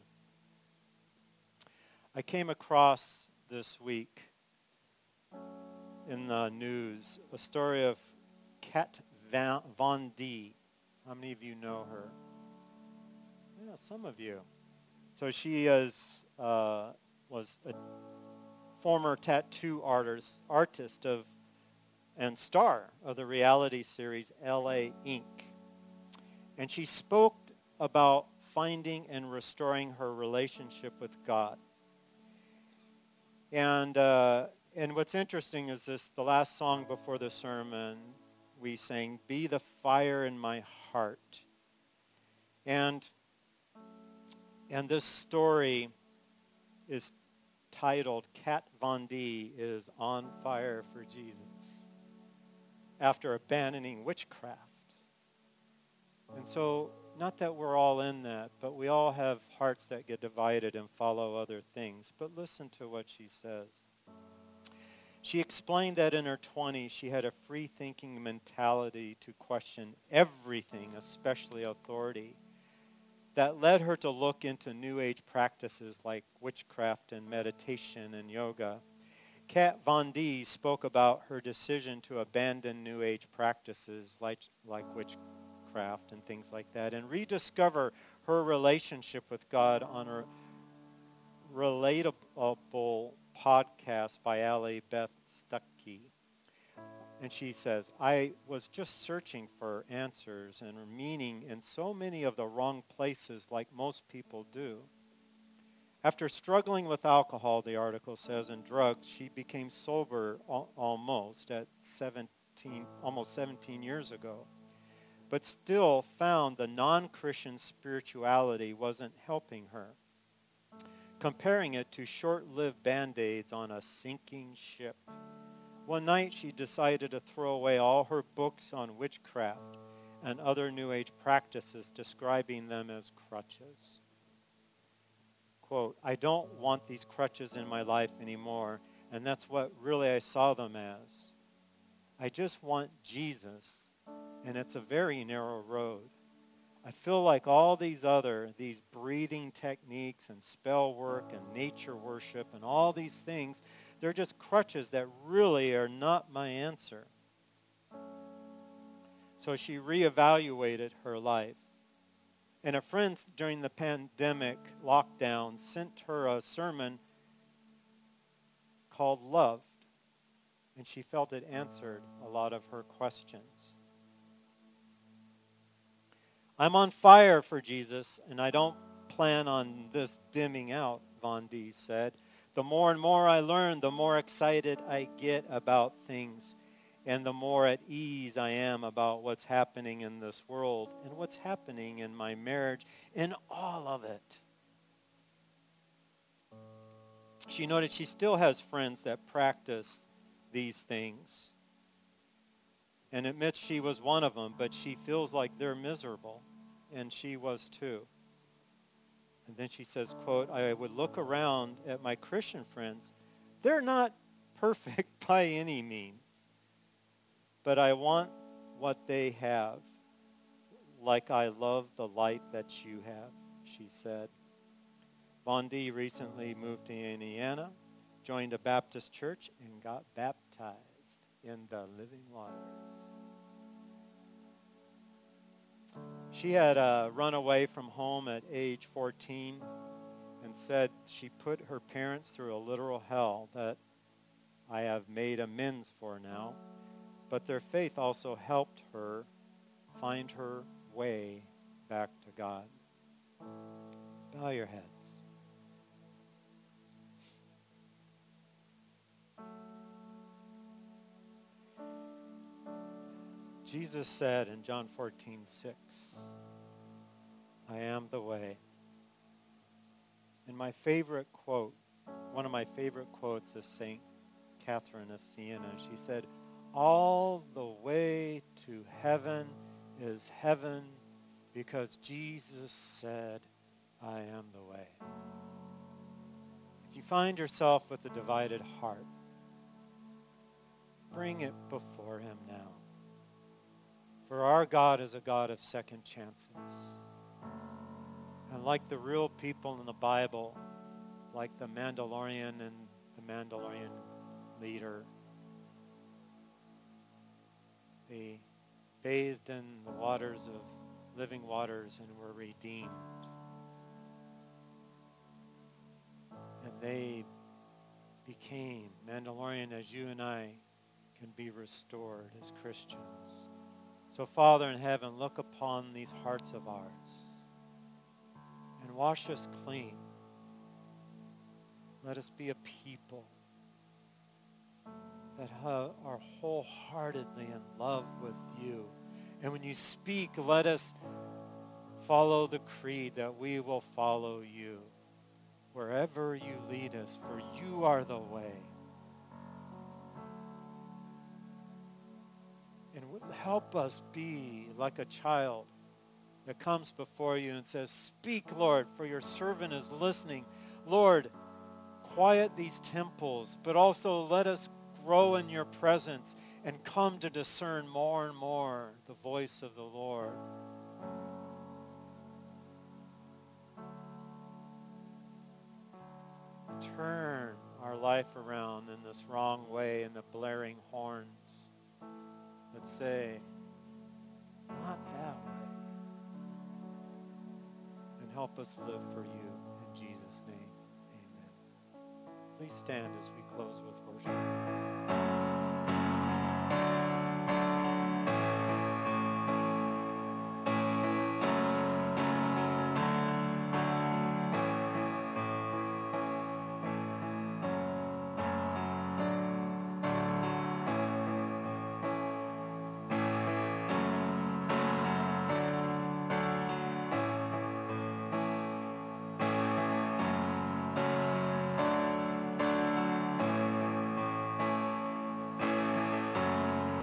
I came across this week in the news a story of Kat Von D. How many of you know her? Yeah, some of you. So she is uh, was a former tattoo artist, artist of and star of the reality series L A Ink. And she spoke about finding and restoring her relationship with God. And uh, and what's interesting is this, the last song before the sermon, we sang, "Be the fire in my heart." And and this story is titled, Kat Von D is on fire for Jesus after abandoning witchcraft. And so, not that we're all in that, but we all have hearts that get divided and follow other things. But listen to what she says. She explained that in her twenties, she had a free-thinking mentality to question everything, especially authority, that led her to look into New Age practices like witchcraft and meditation and yoga. Kat Von D spoke about her decision to abandon New Age practices like, like witchcraft and things like that, and rediscover her relationship with God on a relatable podcast by Allie Beth Stuckey. And she says, I was just searching for answers and meaning in so many of the wrong places, like most people do. After struggling with alcohol, the article says, and drugs, she became sober al- almost at seventeen, almost seventeen years ago, but still found the non-Christian spirituality wasn't helping her, comparing it to short-lived band-aids on a sinking ship. One night she decided to throw away all her books on witchcraft and other New Age practices, describing them as crutches. Quote, I don't want these crutches in my life anymore, and that's what really I saw them as. I just want Jesus, and it's a very narrow road. I feel like all these other, these breathing techniques and spell work and nature worship and all these things, they're just crutches that really are not my answer. So she reevaluated her life. And a friend during the pandemic lockdown sent her a sermon called Loved, and she felt it answered a lot of her questions. I'm on fire for Jesus, and I don't plan on this dimming out, Von D said. The more and more I learn, the more excited I get about things, and the more at ease I am about what's happening in this world and what's happening in my marriage, and all of it. She noted she still has friends that practice these things, and admits she was one of them, but she feels like they're miserable, and she was too. And then she says, quote, I would look around at my Christian friends. They're not perfect by any means, but I want what they have, like I love the light that you have, she said. Bondi recently moved to Indiana, joined a Baptist church, and got baptized in the living waters. She had uh, run away from home at age fourteen and said she put her parents through a literal hell that I have made amends for now. But their faith also helped her find her way back to God. Bow your heads. Jesus said in John fourteen six, I am the way. And my favorite quote, one of my favorite quotes is Saint Catherine of Siena. She said, all the way to heaven is heaven because Jesus said, I am the way. If you find yourself with a divided heart, bring it before him now. For our God is a God of second chances. And like the real people in the Bible, like the Mandalorian and the Mandalorian leader, they bathed in the waters of living waters and were redeemed. And they became Mandalorian as you and I can be restored as Christians. So Father in heaven, look upon these hearts of ours and wash us clean. Let us be a people that are wholeheartedly in love with you. And when you speak, let us follow the creed that we will follow you wherever you lead us, for you are the way. And help us be like a child that comes before you and says, speak, Lord, for your servant is listening. Lord, quiet these temples, but also let us grow in your presence and come to discern more and more the voice of the Lord. Turn our life around in this wrong way and the blaring horns that say, not that way. And help us live for you. In Jesus' name, amen. Please stand as we close with worship.